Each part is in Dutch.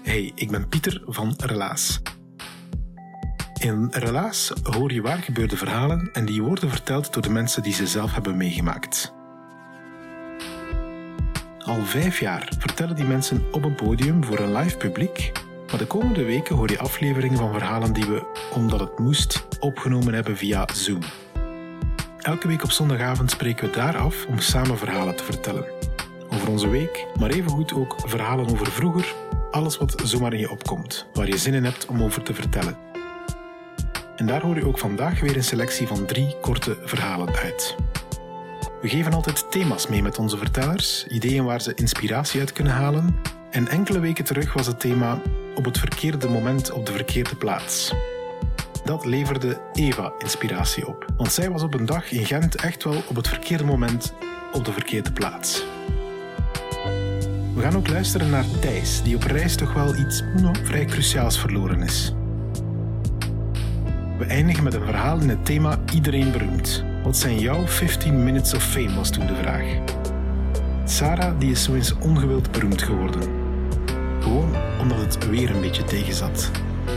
Hey, ik ben Pieter van Relaas. In Relaas hoor je waar gebeurde verhalen en die worden verteld door de mensen die ze zelf hebben meegemaakt. Al 5 jaar vertellen die mensen op een podium voor een live publiek, maar de komende weken hoor je afleveringen van verhalen die we, omdat het moest, opgenomen hebben via Zoom. Elke week op zondagavond spreken we daar af om samen verhalen te vertellen. Over onze week, maar evengoed ook verhalen over vroeger, alles wat zomaar in je opkomt, waar je zin in hebt om over te vertellen. En daar hoor je ook vandaag weer een selectie van 3 korte verhalen uit. We geven altijd thema's mee met onze vertellers, ideeën waar ze inspiratie uit kunnen halen. En enkele weken terug was het thema op het verkeerde moment op de verkeerde plaats. Dat leverde Eva inspiratie op, want zij was op een dag in Gent echt wel op het verkeerde moment op de verkeerde plaats. We gaan ook luisteren naar Thijs, die op reis toch wel iets vrij cruciaals verloren is. We eindigen met een verhaal in het thema Iedereen beroemd. Wat zijn jouw 15 minutes of fame, was toen de vraag. Sarah die is zo eens ongewild beroemd geworden. Gewoon omdat het weer een beetje tegenzat.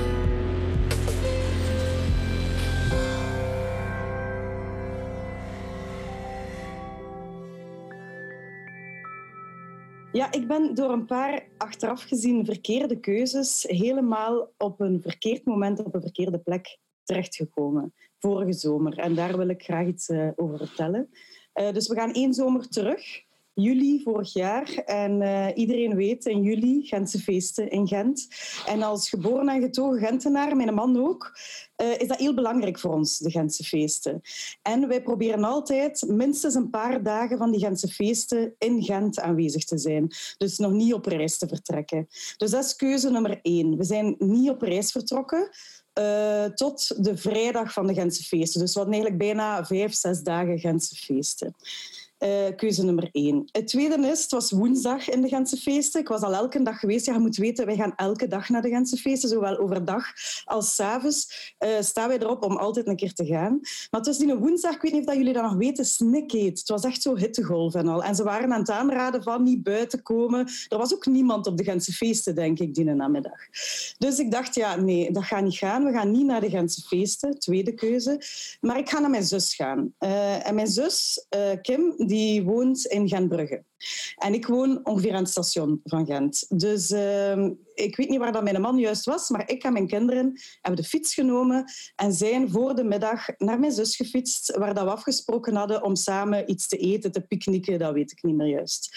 Ja, ik ben door een paar achteraf gezien verkeerde keuzes helemaal op een verkeerd moment op een verkeerde plek terechtgekomen. Vorige zomer. En daar wil ik graag iets over vertellen. Dus we gaan 1 zomer terug. Juli vorig jaar. En iedereen weet, in juli Gentse feesten in Gent. En als geboren en getogen Gentenaar, mijn man ook, is dat heel belangrijk voor ons, de Gentse feesten. En wij proberen altijd minstens een paar dagen van die Gentse feesten in Gent aanwezig te zijn. Dus nog niet op reis te vertrekken. Dus dat is keuze nummer 1. We zijn niet op reis vertrokken. Tot de vrijdag van de Gentse feesten. Dus we hadden eigenlijk bijna 5-6 dagen Gentse feesten. Keuze nummer 1. Het tweede is, het was woensdag in de Gentse feesten. Ik was al elke dag geweest. Ja, je moet weten, wij gaan elke dag naar de Gentse feesten. Zowel overdag als 's avonds staan wij erop om altijd een keer te gaan. Maar het was die woensdag, ik weet niet of jullie dat nog weten, snikheet. Het was echt zo hittegolf en al. En ze waren aan het aanraden van niet buiten komen. Er was ook niemand op de Gentse feesten, denk ik, die namiddag. Dus ik dacht, ja, nee, dat gaat niet gaan. We gaan niet naar de Gentse feesten, tweede keuze. Maar ik ga naar mijn zus gaan. En mijn zus, Kim, die woont in Gentbrugge. En ik woon ongeveer aan het station van Gent. Dus ik weet niet waar dat mijn man juist was, maar ik en mijn kinderen hebben de fiets genomen en zijn voor de middag naar mijn zus gefietst, waar dat we afgesproken hadden om samen iets te eten, te picknicken, dat weet ik niet meer juist.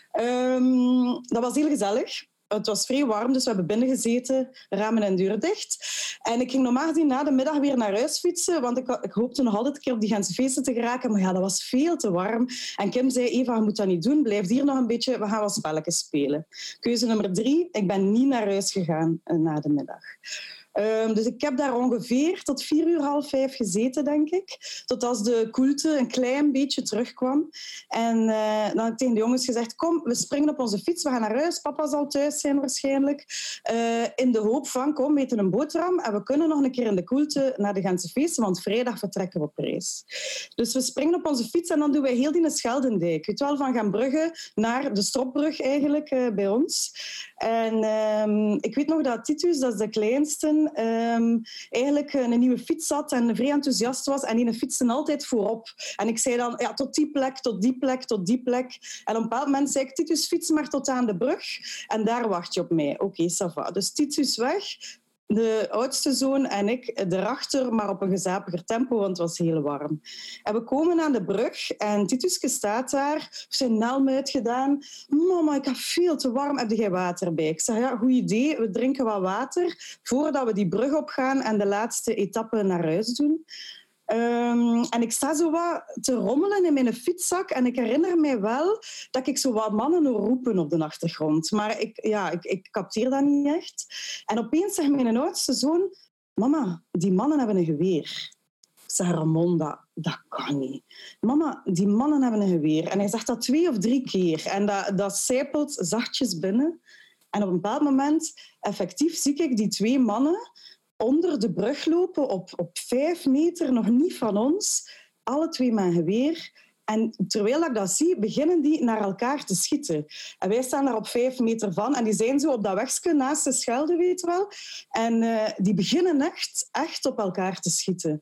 Dat was heel gezellig. Het was vrij warm, dus we hebben binnen gezeten, ramen en deuren dicht. En ik ging normaal gezien na de middag weer naar huis fietsen, want ik hoopte nog altijd een keer op die Gentse feesten te geraken. Maar ja, dat was veel te warm. En Kim zei, Eva, je moet dat niet doen. Blijf hier nog een beetje, we gaan wat spelletjes spelen. Keuze nummer 3, ik ben niet naar huis gegaan na de middag. Dus ik heb daar ongeveer tot 4:30, 5 gezeten, denk ik. Tot als de koelte een klein beetje terugkwam. En dan heb ik tegen de jongens gezegd, kom, we springen op onze fiets, we gaan naar huis. Papa zal thuis zijn waarschijnlijk. In de hoop van, kom, we eten een boterham en we kunnen nog een keer in de koelte naar de Gentse feesten, want vrijdag vertrekken we op reis. Dus we springen op onze fiets en dan doen wij heel die Scheldendijk. Weet wel, van Gentbrugge naar de Stropbrug eigenlijk bij ons. En ik weet nog dat Titus, dat is de kleinste, eigenlijk een nieuwe fiets had en vrij enthousiast was en die fietste altijd voorop. En ik zei dan, ja, tot die plek, tot die plek, tot die plek. En op een bepaald moment zei ik, Titus, fiets maar tot aan de brug en daar wacht je op mij. Oké, ça va. Dus Titus weg, de oudste zoon en ik erachter, maar op een gezapiger tempo, want het was heel warm. En we komen aan de brug en Tituske staat daar, zijn helm uitgedaan. Mama, ik heb veel te warm, heb jij water bij? Ik zeg, ja, goed idee, we drinken wat water voordat we die brug opgaan en de laatste etappe naar huis doen. En ik sta zo wat te rommelen in mijn fietszak en ik herinner mij wel dat ik zo wat mannen hoor roepen op de achtergrond. Maar ik capteer dat niet echt. En opeens zegt mijn oudste zoon, mama, die mannen hebben een geweer. Ik zeg, Ramon, dat kan niet. Mama, die mannen hebben een geweer. En hij zegt dat 2 of 3 keer. En dat sijpelt zachtjes binnen. En op een bepaald moment, effectief, zie ik die 2 mannen onder de brug lopen op 5 meter, nog niet van ons. Alle 2 met een geweer. En terwijl ik dat zie, beginnen die naar elkaar te schieten. En wij staan daar op 5 meter van en die zijn zo op dat wegje naast de Schelde, weet je wel. En die beginnen echt op elkaar te schieten.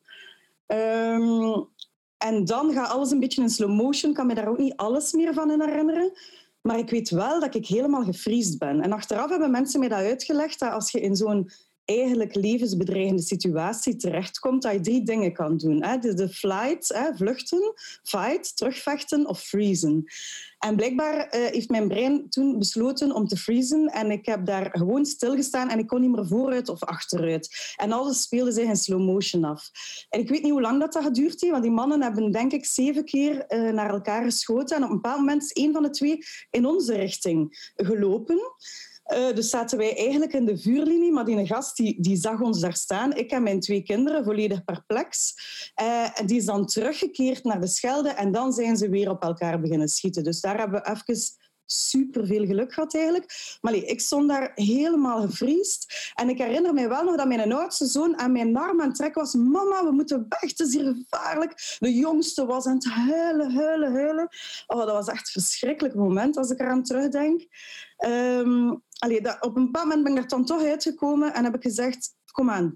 En dan gaat alles een beetje in slow motion. Ik kan me daar ook niet alles meer van herinneren. Maar ik weet wel dat ik helemaal gefriesd ben. En achteraf hebben mensen mij dat uitgelegd, dat als je in zo'n eigenlijk levensbedreigende situatie terechtkomt, dat je 3 dingen kan doen. De flight, vluchten, fight, terugvechten of freezen. En blijkbaar heeft mijn brein toen besloten om te freezen en ik heb daar gewoon stilgestaan en ik kon niet meer vooruit of achteruit. En alles speelde zich in slow motion af. En ik weet niet hoe lang dat geduurd heeft, want die mannen hebben denk ik 7 keer naar elkaar geschoten en op een bepaald moment is 1 van de 2 in onze richting gelopen. Dus zaten wij eigenlijk in de vuurlinie, maar die gast die zag ons daar staan. Ik en mijn 2 kinderen, volledig perplex. En die is dan teruggekeerd naar de Schelde en dan zijn ze weer op elkaar beginnen schieten. Dus daar hebben we even superveel geluk gehad eigenlijk. Maar ik stond daar helemaal gefriest. En ik herinner mij wel nog dat mijn oudste zoon aan mijn arm aan het trekken was. Mama, we moeten weg, het is hier gevaarlijk. De jongste was aan het huilen. Oh, dat was echt een verschrikkelijk moment als ik eraan terugdenk. Op een bepaald moment ben ik er dan toch uitgekomen en heb ik gezegd, kom aan.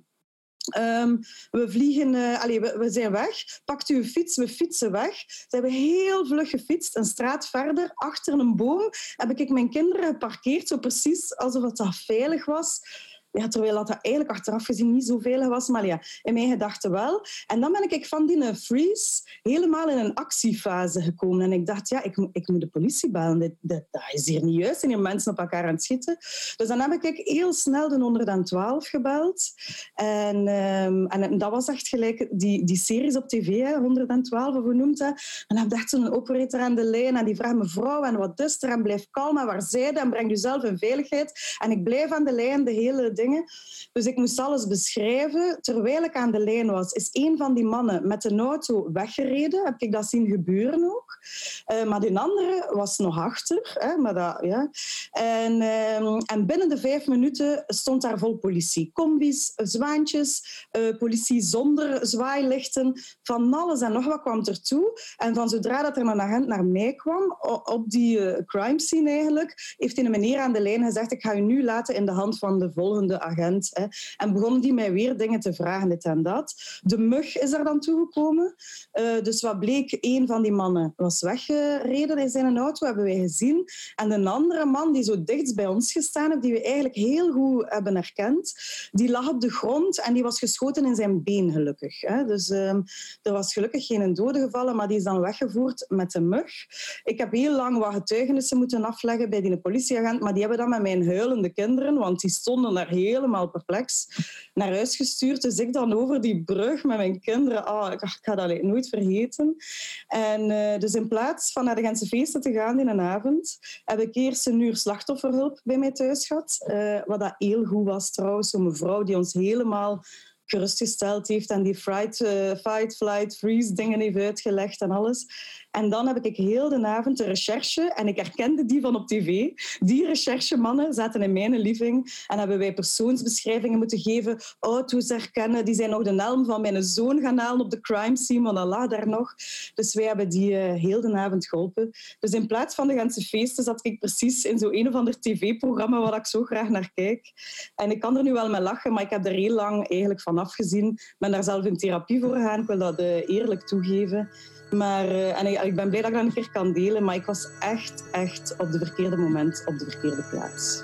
We vliegen, we zijn weg. Pakt uw fiets, we fietsen weg. Ze hebben heel vlug gefietst. Een straat verder, achter een boom, heb ik mijn kinderen geparkeerd, zo precies alsof het veilig was. Ja, terwijl dat eigenlijk achteraf gezien niet zo veilig was, maar ja, in mijn gedachten wel. En dan ben ik van die freeze helemaal in een actiefase gekomen. En ik dacht, ja, ik moet de politie bellen. Dat is hier niet juist. En hier mensen op elkaar aan het schieten. Dus dan heb ik heel snel de 112 gebeld. En dat was echt gelijk die series op tv, 112, of hoe noemt dat? En dan heb ik echt zo'n operator aan de lijn en die vraagt mevrouw, en wat is er? En blijf kalm, en waar zij dan? En breng jezelf in veiligheid. En ik blijf aan de lijn de hele dingen. Dus ik moest alles beschrijven. Terwijl ik aan de lijn was, is 1 van die mannen met een auto weggereden. Heb ik dat zien gebeuren ook. Maar die andere was nog achter. Maar dat, ja. En binnen de 5 minuten stond daar vol politie. Combis, zwaantjes, politie zonder zwaailichten. Van alles en nog wat kwam ertoe. En van zodra dat er een agent naar mij kwam, op die crime scene eigenlijk, heeft een meneer aan de lijn gezegd, ik ga u nu laten in de hand van de volgende agent. En begon die mij weer dingen te vragen, dit en dat. De mug is er dan toegekomen. Dus wat bleek, 1 van die mannen was weggereden in zijn auto, hebben wij gezien. En een andere man die zo dichtst bij ons gestaan heeft, die we eigenlijk heel goed hebben herkend, die lag op de grond en die was geschoten in zijn been, gelukkig. Dus er was gelukkig geen dode gevallen, maar die is dan weggevoerd met de mug. Ik heb heel lang wat getuigenissen moeten afleggen bij die politieagent, maar die hebben dan met mijn huilende kinderen, want die stonden daar helemaal perplex, naar huis gestuurd. Dus ik dan over die brug met mijn kinderen. Ik ga dat nooit vergeten. En dus in plaats van naar de Gentse feesten te gaan in een avond, heb ik eerst 1 uur slachtofferhulp bij mij thuis gehad. Wat dat heel goed was trouwens. Zo'n mevrouw die ons helemaal gerustgesteld heeft en die fight, flight, freeze dingen heeft uitgelegd en alles. En dan heb ik heel de avond de recherche, en ik herkende die van op tv. Die recherchemannen zaten in mijn living en hebben wij persoonsbeschrijvingen moeten geven, auto's herkennen. Die zijn nog de helm van mijn zoon gaan halen op de crime scene, want dat lag daar nog. Dus wij hebben die heel de avond geholpen. Dus in plaats van de Gentse feesten zat ik precies in zo'n een of ander tv-programma waar ik zo graag naar kijk. En ik kan er nu wel mee lachen, maar ik heb er heel lang eigenlijk van afgezien. Ik ben daar zelf in therapie voor gegaan, ik wil dat eerlijk toegeven. Maar, ik ben blij dat ik dat een keer kan delen, maar ik was echt op het verkeerde moment op de verkeerde plaats.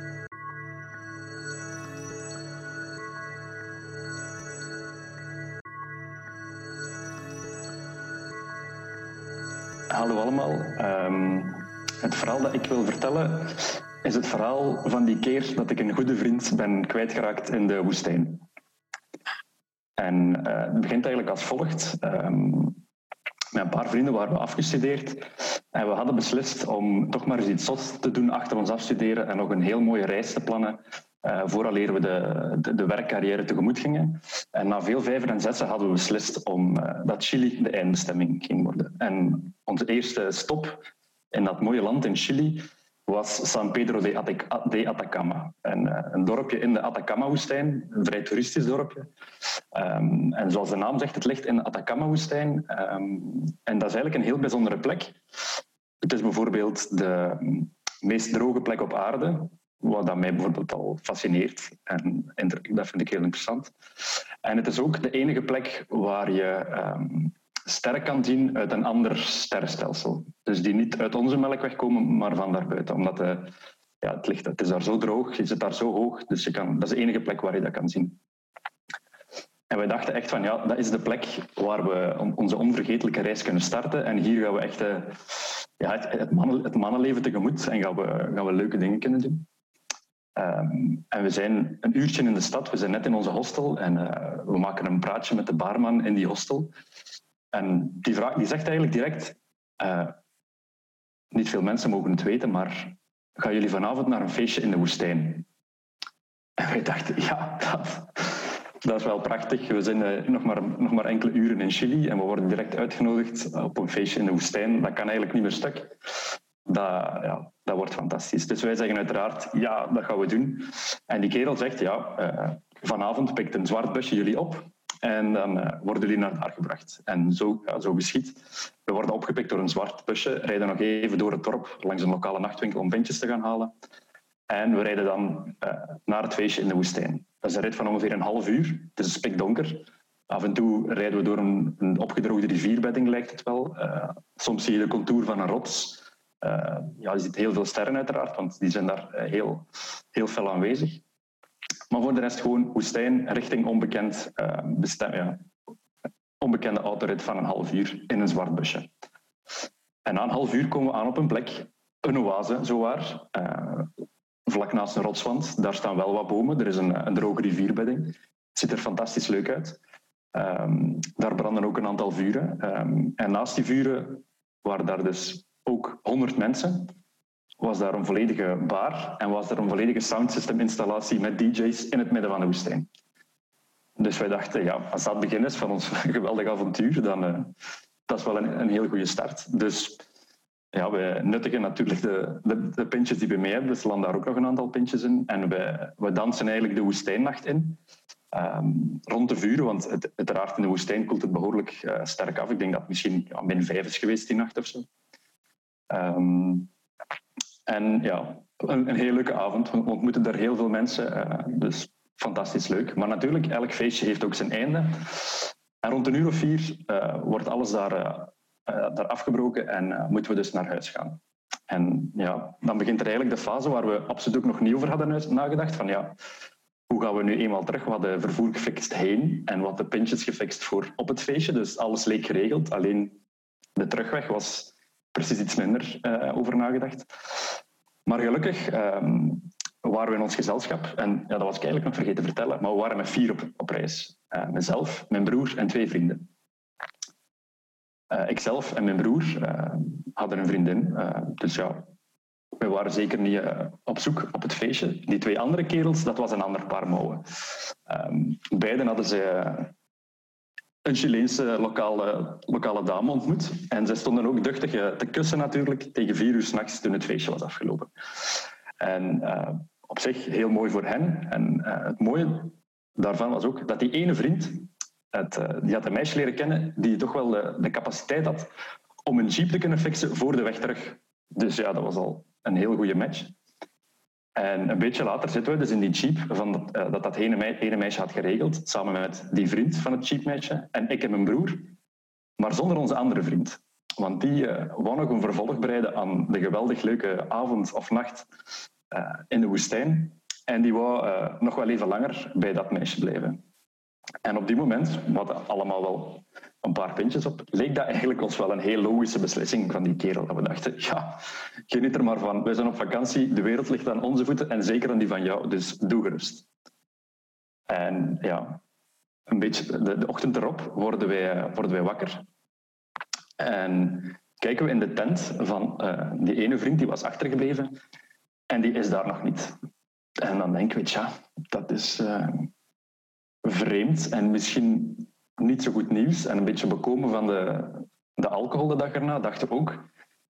Hallo allemaal. Het verhaal dat ik wil vertellen is het verhaal van die keer dat ik een goede vriend ben kwijtgeraakt in de woestijn. En het begint eigenlijk als volgt. Met een paar vrienden waren we afgestudeerd en we hadden beslist om toch maar eens iets zots te doen achter ons afstuderen en nog een heel mooie reis te plannen vooraleer we de werkcarrière tegemoet gingen. En na veel vijven en zessen hadden we beslist dat Chili de eindbestemming ging worden. En onze eerste stop in dat mooie land in Chili was San Pedro de Atacama. Een dorpje in de Atacama-woestijn, een vrij toeristisch dorpje. En zoals de naam zegt, het ligt in de Atacama-woestijn. En dat is eigenlijk een heel bijzondere plek. Het is bijvoorbeeld de meest droge plek op aarde, wat mij bijvoorbeeld al fascineert. En dat vind ik heel interessant. En het is ook de enige plek waar je sterren kan zien uit een ander sterrenstelsel. Dus die niet uit onze Melkweg komen, maar van daarbuiten. Omdat het is daar zo droog, je zit daar zo hoog, dus dat is de enige plek waar je dat kan zien. En wij dachten echt van, dat is de plek waar we onze onvergetelijke reis kunnen starten. En hier gaan we echt het mannenleven tegemoet en gaan we leuke dingen kunnen doen. En we zijn een uurtje in de stad, we zijn net in onze hostel en we maken een praatje met de baarman in die hostel. En die zegt eigenlijk direct, niet veel mensen mogen het weten, maar gaan jullie vanavond naar een feestje in de woestijn? En wij dachten, dat is wel prachtig. We zijn nog maar enkele uren in Chili en we worden direct uitgenodigd op een feestje in de woestijn. Dat kan eigenlijk niet meer stuk. Dat wordt fantastisch. Dus wij zeggen uiteraard, ja, dat gaan we doen. En die kerel zegt, vanavond pikt een zwart busje jullie op en dan worden jullie naar daar gebracht. En zo geschiet. We worden opgepikt door een zwart busje, rijden nog even door het dorp langs een lokale nachtwinkel om vintjes te gaan halen. En we rijden dan naar het feestje in de woestijn. Dat is een rit van ongeveer een half uur. Het is spikdonker. Af en toe rijden we door een opgedroogde rivierbedding, lijkt het wel. Soms zie je de contour van een rots. Je ziet heel veel sterren uiteraard, want die zijn daar heel, heel fel aanwezig. Maar voor de rest gewoon woestijn richting onbekend onbekende autorit van een half uur in een zwart busje. En na een half uur komen we aan op een plek, een oase, zowaar. Vlak naast een rotswand. Daar staan wel wat bomen. Er is een droge rivierbedding. Het ziet er fantastisch leuk uit. Daar branden ook een aantal vuren. En naast die vuren waren daar dus ook 100 mensen. Was daar een volledige bar en was er een volledige soundsysteminstallatie met DJ's in het midden van de woestijn. Dus wij dachten, als dat het begin is van ons geweldig avontuur, dan dat is wel een heel goede start. Dus we nuttigen natuurlijk de pintjes die we mee hebben. Dus er landen daar ook nog een aantal pintjes in. En we dansen eigenlijk de woestijnnacht in. Rond de vuren, want uiteraard in de woestijn koelt het behoorlijk sterk af. Ik denk dat het misschien min 5 is geweest die nacht of zo. Een heel leuke avond. We ontmoeten daar heel veel mensen. Dus fantastisch leuk. Maar natuurlijk, elk feestje heeft ook zijn einde. En rond 1:04 wordt alles daar afgebroken en moeten we dus naar huis gaan. En dan begint er eigenlijk de fase waar we absoluut ook nog niet over hadden nagedacht. Van hoe gaan we nu eenmaal terug? We hadden vervoer gefixt heen en wat de pintjes gefixt voor op het feestje. Dus alles leek geregeld. Alleen de terugweg was precies iets minder over nagedacht. Maar gelukkig waren we in ons gezelschap. En dat was ik eigenlijk nog vergeten te vertellen. Maar we waren met 4 op reis. Mezelf, mijn broer en 2 vrienden. Ikzelf en mijn broer hadden een vriendin. Dus we waren zeker niet op zoek op het feestje. Die 2 andere kerels, dat was een ander paar mouwen. Beiden hadden ze een Chileense lokale dame ontmoet. En zij stonden ook duchtig te kussen natuurlijk tegen 4 uur 's nachts toen het feestje was afgelopen. En op zich heel mooi voor hen. En het mooie daarvan was ook dat die ene vriend, die had een meisje leren kennen die toch wel de capaciteit had om een jeep te kunnen fixen voor de weg terug. Dus dat was al een heel goede match. En een beetje later zitten we dus in die jeep van dat ene meisje had geregeld, samen met die vriend van het jeepmeisje en ik en mijn broer, maar zonder onze andere vriend. Want die wou nog een vervolg bereiden aan de geweldig leuke avond of nacht in de woestijn. En die wou nog wel even langer bij dat meisje blijven. En op die moment, we hadden allemaal wel een paar pintjes op, leek dat eigenlijk ons wel een heel logische beslissing van die kerel. Dat we dachten, geniet er maar van. Wij zijn op vakantie, de wereld ligt aan onze voeten en zeker aan die van jou, dus doe gerust. En een beetje de ochtend erop worden wij wakker. En kijken we in de tent van die ene vriend, die was achtergebleven. En die is daar nog niet. En dan denken we, dat is vreemd en misschien niet zo goed nieuws. En een beetje bekomen van de alcohol de dag erna, dachten we ook,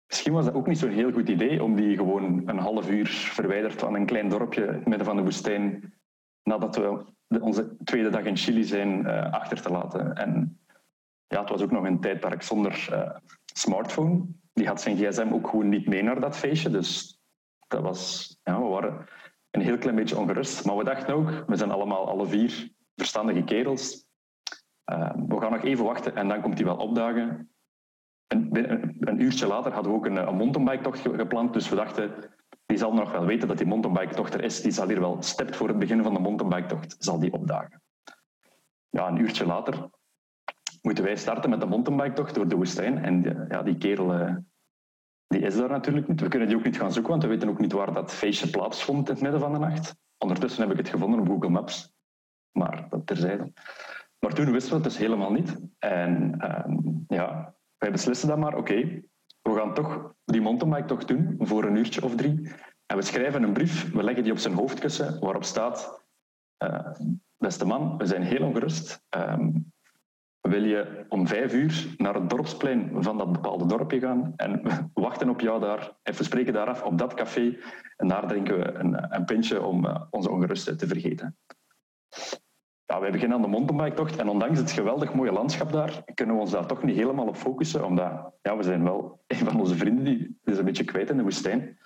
misschien was dat ook niet zo'n heel goed idee om die gewoon een half uur verwijderd van een klein dorpje in het midden van de woestijn, nadat we onze tweede dag in Chili zijn, achter te laten. En ja, het was ook nog een tijdperk zonder smartphone. Die had zijn gsm ook gewoon niet mee naar dat feestje. Dus dat was, ja, we waren een heel klein beetje ongerust. Maar we dachten ook, we zijn allemaal alle 4 verstandige kerels. We gaan nog even wachten en dan komt hij wel opdagen. Een uurtje later hadden we ook een mountainbike-tocht gepland. Dus we dachten, die zal nog wel weten dat die mountainbike-tocht er is. Die zal hier wel stipt voor het begin van de mountainbike-tocht zal die opdagen. Ja, een uurtje later moeten wij starten met de mountainbike-tocht door de woestijn. En die kerel die is daar natuurlijk niet. We kunnen die ook niet gaan zoeken, want we weten ook niet waar dat feestje plaatsvond in het midden van de nacht. Ondertussen heb ik het gevonden op Google Maps. Maar dat terzijde. Maar toen wisten we het dus helemaal niet. En wij beslissen dan maar, oké, we gaan toch die mountainbike-tocht doen voor een uurtje of 3. En we schrijven een brief, we leggen die op zijn hoofdkussen, waarop staat, beste man, we zijn heel ongerust. Wil je om 5 uur naar het dorpsplein van dat bepaalde dorpje gaan en we wachten op jou daar en we spreken daar af op dat café en daar drinken we een pintje om onze ongerustheid te vergeten. Ja, wij beginnen aan de mountainbike-tocht en ondanks het geweldig mooie landschap daar, kunnen we ons daar toch niet helemaal op focussen, omdat we zijn wel een van onze vrienden die is een beetje kwijt in de woestijn.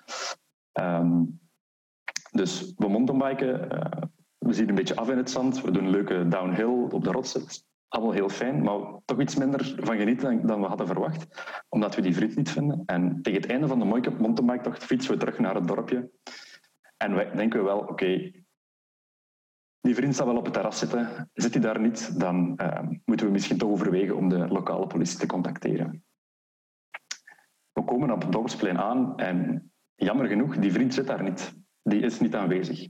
Dus we mountainbiken, we zien een beetje af in het zand, we doen een leuke downhill op de rotsen. Allemaal heel fijn, maar toch iets minder van genieten dan we hadden verwacht, omdat we die vriend niet vinden. En tegen het einde van de mountainbike-tocht fietsen we terug naar het dorpje. En wij denken wel, oké, die vriend zal wel op het terras zitten. Zit hij daar niet, dan moeten we misschien toch overwegen om de lokale politie te contacteren. We komen op het dorpsplein aan en jammer genoeg, die vriend zit daar niet. Die is niet aanwezig.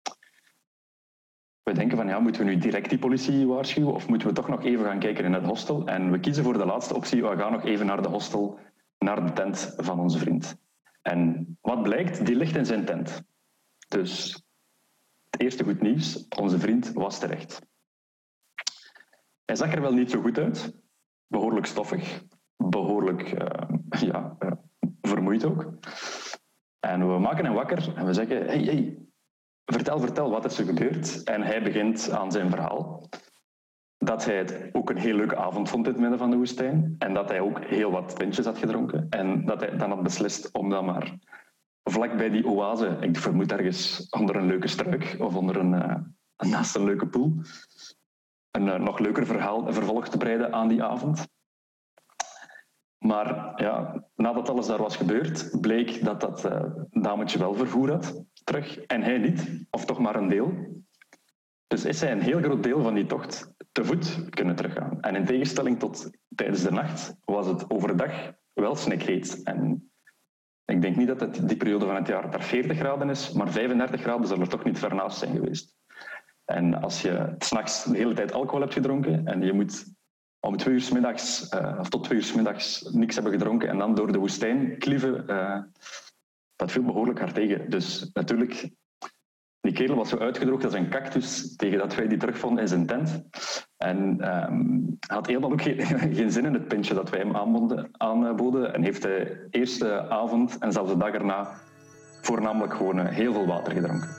We denken van, moeten we nu direct die politie waarschuwen of moeten we toch nog even gaan kijken in het hostel? En we kiezen voor de laatste optie, we gaan nog even naar de hostel, naar de tent van onze vriend. En wat blijkt, die ligt in zijn tent. Dus het eerste goed nieuws, onze vriend was terecht. Hij zag er wel niet zo goed uit, behoorlijk stoffig, behoorlijk vermoeid ook. En we maken hem wakker en we zeggen, hey, vertel, wat is er gebeurd? En hij begint aan zijn verhaal. Dat hij het ook een heel leuke avond vond in het midden van de woestijn. En dat hij ook heel wat pintjes had gedronken. En dat hij dan had beslist om dan maar vlak bij die oase, ik vermoed ergens onder een leuke struik of onder naast een leuke poel, een nog leuker vervolg te breiden aan die avond. Maar ja, nadat alles daar was gebeurd, bleek dat dat dametje wel vervoer had terug en hij niet, of toch maar een deel. Dus is hij een heel groot deel van die tocht te voet kunnen teruggaan. En in tegenstelling tot tijdens de nacht was het overdag wel snikheet. En ik denk niet dat het die periode van het jaar daar 40 graden is, maar 35 graden zal er toch niet ver naast zijn geweest. En als je 's nachts de hele tijd alcohol hebt gedronken en je moet om 2 uur 's middags of tot 2 uur 's middags niks hebben gedronken en dan door de woestijn klieven, dat viel behoorlijk hard tegen. Dus natuurlijk, die kerel was zo uitgedroogd als een cactus tegen dat wij die terugvonden in zijn tent. En had helemaal ook geen zin in het pintje dat wij hem aanboden. En heeft de eerste avond en zelfs de dag erna voornamelijk gewoon heel veel water gedronken.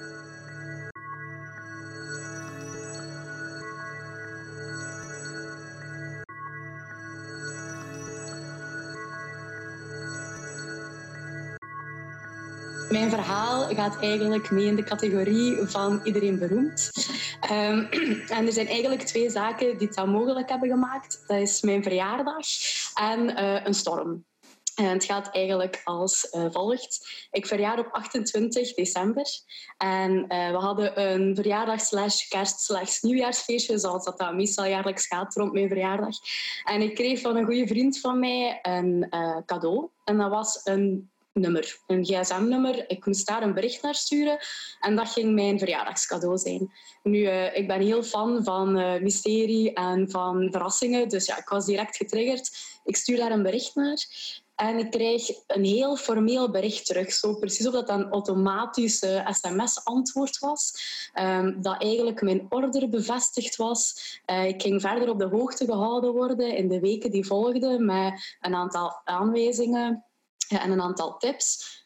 Mijn verhaal gaat eigenlijk mee in de categorie van iedereen beroemd. En er zijn eigenlijk 2 zaken die dat mogelijk hebben gemaakt. Dat is mijn verjaardag en een storm. En het gaat eigenlijk als volgt. Ik verjaar op 28 december. En we hadden een verjaardag/kerst/nieuwjaarsfeestje, zoals dat meestal jaarlijks gaat rond mijn verjaardag. En ik kreeg van een goede vriend van mij een cadeau. En dat was een nummer, een gsm-nummer. Ik moest daar een bericht naar sturen en dat ging mijn verjaardagscadeau zijn. Nu, ik ben heel fan van mysterie en van verrassingen, dus ja, ik was direct getriggerd. Ik stuur daar een bericht naar en ik krijg een heel formeel bericht terug. Zo precies of dat een automatische sms-antwoord was, dat eigenlijk mijn order bevestigd was. Ik ging verder op de hoogte gehouden worden in de weken die volgden met een aantal aanwijzingen en een aantal tips.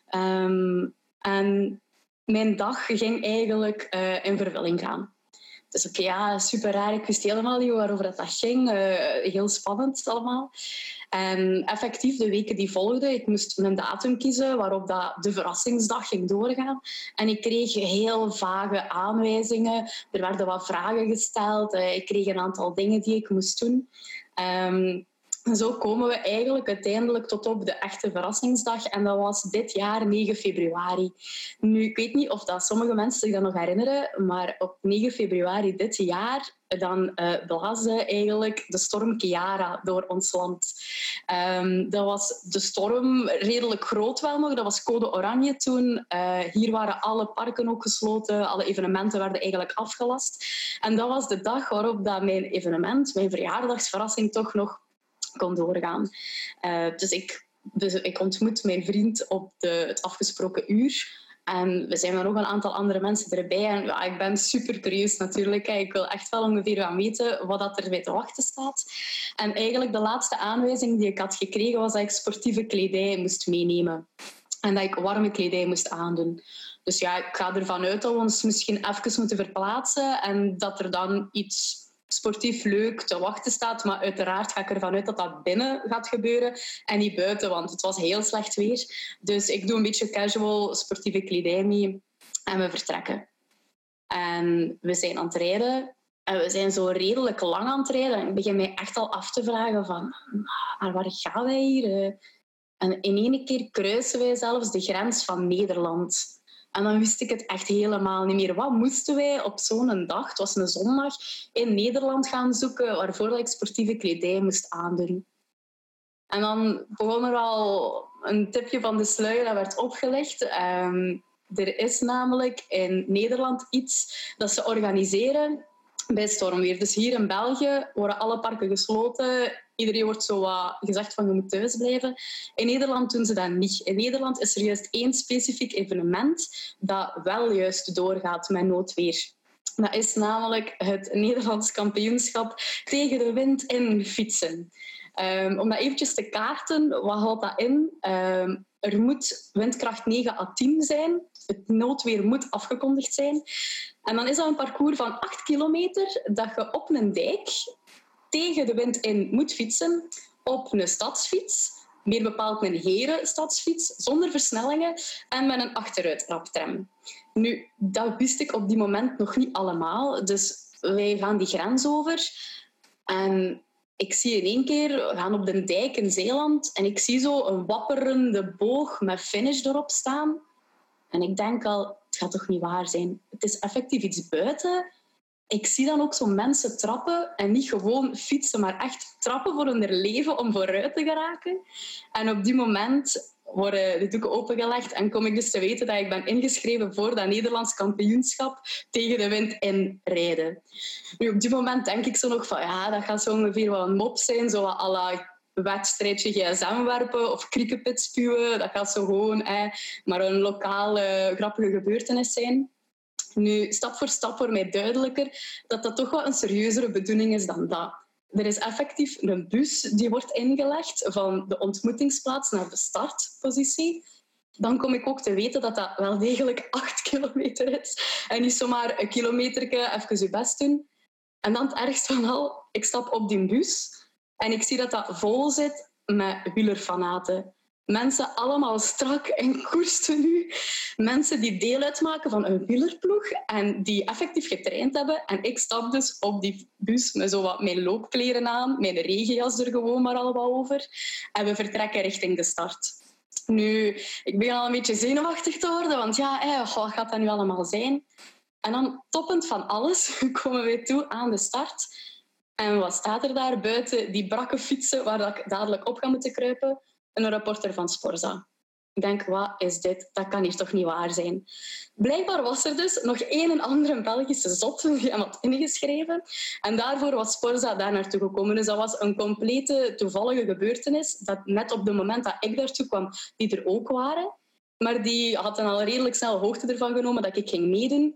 En mijn dag ging eigenlijk in vervulling gaan. Dus oké, super raar. Ik wist helemaal niet waarover dat ging. Heel spannend allemaal. En effectief, de weken die volgden, ik moest een datum kiezen waarop dat de verrassingsdag ging doorgaan. En ik kreeg heel vage aanwijzingen. Er werden wat vragen gesteld. Ik kreeg een aantal dingen die ik moest doen. Zo komen we eigenlijk uiteindelijk tot op de echte verrassingsdag. En dat was dit jaar 9 februari. Nu, ik weet niet of dat sommige mensen zich dat nog herinneren, maar op 9 februari dit jaar dan blaasde eigenlijk de storm Ciara door ons land. Dat was de storm redelijk groot wel nog. Dat was code oranje toen. Hier waren alle parken ook gesloten. Alle evenementen werden eigenlijk afgelast. En dat was de dag waarop dat mijn evenement, mijn verjaardagsverrassing, toch nog kon doorgaan. Dus ik ontmoet mijn vriend op het afgesproken uur. En we zijn met nog een aantal andere mensen erbij. En ja, ik ben super curieus natuurlijk. Ik wil echt wel ongeveer gaan weten wat dat er mij te wachten staat. En eigenlijk de laatste aanwijzing die ik had gekregen was dat ik sportieve kledij moest meenemen. En dat ik warme kledij moest aandoen. Dus ja, ik ga ervan uit dat we ons misschien even moeten verplaatsen en dat er dan iets sportief leuk te wachten staat. Maar uiteraard ga ik ervan uit dat dat binnen gaat gebeuren en niet buiten, want het was heel slecht weer. Dus ik doe een beetje casual sportieve kledij mee en we vertrekken. En we zijn aan het rijden en we zijn zo redelijk lang aan het rijden. En ik begin mij echt al af te vragen van, maar waar gaan wij hier? En in één keer kruisen wij zelfs de grens van Nederland. En dan wist ik het echt helemaal niet meer. Wat moesten wij op zo'n dag, het was een zondag, in Nederland gaan zoeken waarvoor ik sportieve kledij moest aandoen? En dan begon er al een tipje van de sluier dat werd opgelegd. Er is namelijk in Nederland iets dat ze organiseren bij stormweer. Dus hier in België worden alle parken gesloten. Iedereen wordt zo wat gezegd van je moet thuis blijven. In Nederland doen ze dat niet. In Nederland is er juist één specifiek evenement dat wel juist doorgaat met noodweer. Dat is namelijk het Nederlands kampioenschap tegen de wind in fietsen. Om dat eventjes te kaarten, wat houdt dat in? Er moet windkracht 9 à 10 zijn. Het noodweer moet afgekondigd zijn. En dan is dat een parcours van 8 kilometer dat je op een dijk tegen de wind in moet fietsen op een stadsfiets. Meer bepaald een herenstadsfiets, zonder versnellingen en met een achteruitraptram. Nu, dat wist ik op die moment nog niet allemaal. Dus wij gaan die grens over en ik zie in één keer, we gaan op de dijk in Zeeland en ik zie zo een wapperende boog met finish erop staan. En ik denk al, het gaat toch niet waar zijn. Het is effectief iets buiten. Ik zie dan ook zo mensen trappen en niet gewoon fietsen, maar echt trappen voor hun leven om vooruit te geraken. En op die moment worden de doeken opengelegd en kom ik dus te weten dat ik ben ingeschreven voor dat Nederlands kampioenschap tegen de wind in rijden. Nu, op die moment denk ik zo nog van, ja, dat gaat zo ongeveer wel een mop zijn, zo à la wedstrijdje gsm werpen of kriekepit spuwen. Dat gaat zo gewoon maar een lokale grappige gebeurtenis zijn. Nu, stap voor stap wordt mij duidelijker dat dat toch wel een serieuzere bedoeling is dan dat. Er is effectief een bus die wordt ingelegd van de ontmoetingsplaats naar de startpositie. Dan kom ik ook te weten dat dat wel degelijk 8 kilometer is. En niet zomaar een kilometerke even je best doen. En dan het ergste van al, ik stap op die bus en ik zie dat dat vol zit met wielerfanaten. Mensen allemaal strak in koerstenu. Mensen die deel uitmaken van een wielerploeg en die effectief getraind hebben. En ik stap dus op die bus met zo wat mijn loopkleren aan, mijn regenjas er gewoon maar al wat over. En we vertrekken richting de start. Nu, ik begin al een beetje zenuwachtig te worden, want ja, wat gaat dat nu allemaal zijn? En dan, toppend van alles, komen we toe aan de start. En wat staat er daar buiten die brakke fietsen waar ik dadelijk op ga moeten kruipen? Een reporter van Sporza. Ik denk, wat is dit? Dat kan hier toch niet waar zijn? Blijkbaar was er dus nog een en andere Belgische zot die hem had ingeschreven. En daarvoor was Sporza daar naartoe gekomen. Dus dat was een complete toevallige gebeurtenis. Dat net op het moment dat ik daartoe kwam, die er ook waren. Maar die hadden al redelijk snel hoogte ervan genomen dat ik ging meedoen.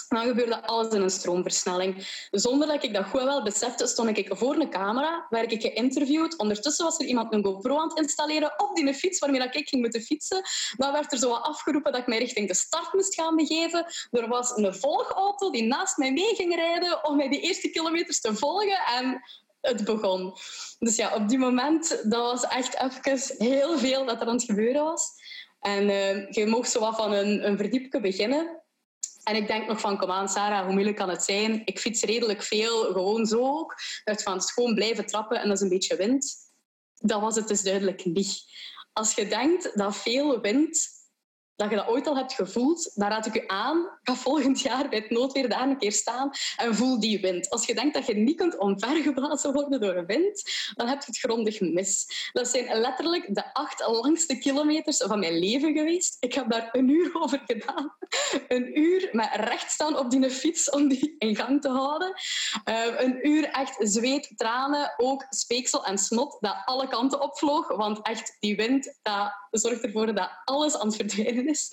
En dan gebeurde alles in een stroomversnelling. Zonder dat ik dat goed wel besefte, stond ik voor een camera, werd ik geïnterviewd. Ondertussen was er iemand een GoPro aan het installeren op die fiets waarmee ik ging moeten fietsen. Dan werd er zo wat afgeroepen dat ik mij richting de start moest gaan begeven. Er was een volgauto die naast mij mee ging rijden om mij die eerste kilometers te volgen. En het begon. Dus ja, op die moment, dat was echt even heel veel dat er aan het gebeuren was. En je mocht zo wat van een verdiepje beginnen. En ik denk nog van, kom aan Sarah, hoe moeilijk kan het zijn? Ik fiets redelijk veel, gewoon zo ook. Het van gewoon blijven trappen en dat is een beetje wind. Dat was het dus duidelijk niet. Als je denkt dat veel wind, dat je dat ooit al hebt gevoeld, dan raad ik je aan, ga volgend jaar bij het noodweer daar een keer staan en voel die wind. Als je denkt dat je niet kunt omvergeblazen worden door een wind, dan heb je het grondig mis. Dat zijn letterlijk de 8 langste kilometers van mijn leven geweest. Ik heb daar 1 uur over gedaan. 1 uur met recht staan op die fiets om die in gang te houden. 1 uur echt zweet, tranen, ook speeksel en snot dat alle kanten opvloog. Want echt, die wind dat zorgt ervoor dat alles aan het verdwijnen is.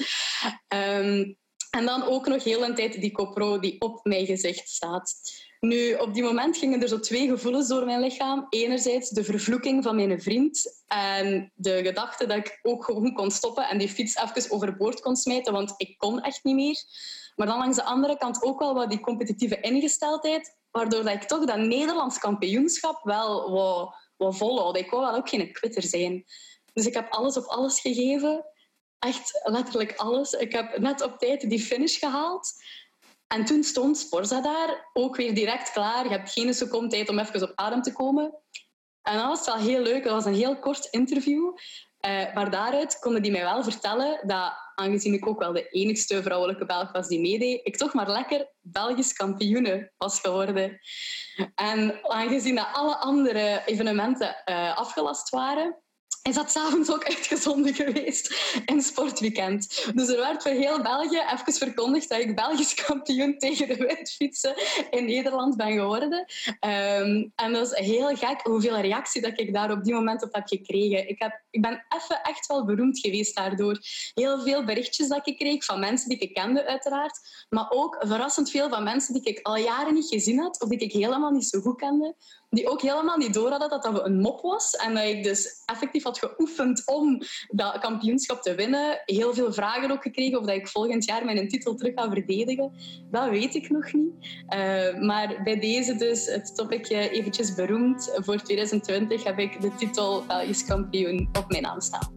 En dan ook nog heel een tijd die GoPro die op mijn gezicht staat. Nu, op die moment gingen er zo 2 gevoelens door mijn lichaam. Enerzijds de vervloeking van mijn vriend en de gedachte dat ik ook gewoon kon stoppen en die fiets even overboord kon smijten, want ik kon echt niet meer. Maar dan langs de andere kant ook wel wat die competitieve ingesteldheid, waardoor dat ik toch dat Nederlands kampioenschap wel wat volhoud. Ik wou wel ook geen quitter zijn. Dus ik heb alles op alles gegeven. Echt letterlijk alles. Ik heb net op tijd die finish gehaald. En toen stond Sporza daar, ook weer direct klaar. Je hebt geen seconde tijd om even op adem te komen. En dat was wel heel leuk. Dat was een heel kort interview. Maar daaruit konden die mij wel vertellen dat, aangezien ik ook wel de enigste vrouwelijke Belg was die meedeed, ik toch maar lekker Belgisch kampioene was geworden. En aangezien dat alle andere evenementen afgelast waren, is dat 's avonds ook uitgezonden geweest in Sportweekend. Dus er werd voor heel België even verkondigd dat ik Belgisch kampioen tegen de windfietsen in Nederland ben geworden. En dat is heel gek hoeveel reactie dat ik daar op die moment op heb gekregen. Ik ben even echt wel beroemd geweest daardoor. Heel veel berichtjes dat ik kreeg van mensen die ik kende uiteraard, maar ook verrassend veel van mensen die ik al jaren niet gezien had of die ik helemaal niet zo goed kende, die ook helemaal niet door hadden dat dat een mop was en dat ik dus effectief had geoefend om dat kampioenschap te winnen. Heel veel vragen ook gekregen of dat ik volgend jaar mijn titel terug ga verdedigen. Dat weet ik nog niet. Maar bij deze dus het topicje eventjes beroemd. Voor 2020 heb ik de titel Belgisch kampioen op mijn naam staan.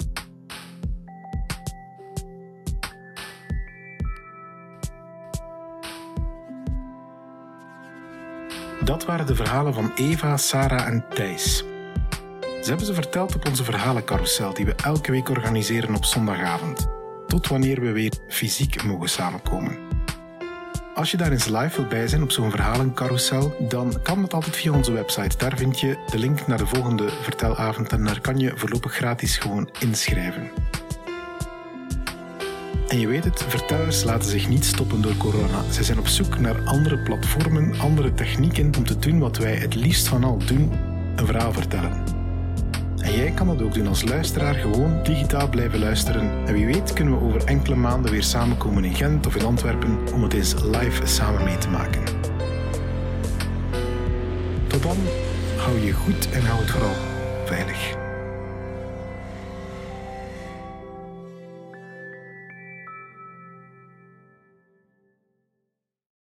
Dat waren de verhalen van Eva, Sarah en Thijs. Ze hebben ze verteld op onze verhalencarousel die we elke week organiseren op zondagavond, tot wanneer we weer fysiek mogen samenkomen. Als je daar eens live wilt bij zijn op zo'n verhalencarousel, dan kan dat altijd via onze website. Daar vind je de link naar de volgende vertelavond en daar kan je voorlopig gratis gewoon inschrijven. En je weet het, vertellers laten zich niet stoppen door corona. Zij zijn op zoek naar andere platformen, andere technieken om te doen wat wij het liefst van al doen, een verhaal vertellen. En jij kan dat ook doen als luisteraar, gewoon digitaal blijven luisteren. En wie weet kunnen we over enkele maanden weer samenkomen in Gent of in Antwerpen om het eens live samen mee te maken. Tot dan, hou je goed en hou het vooral veilig.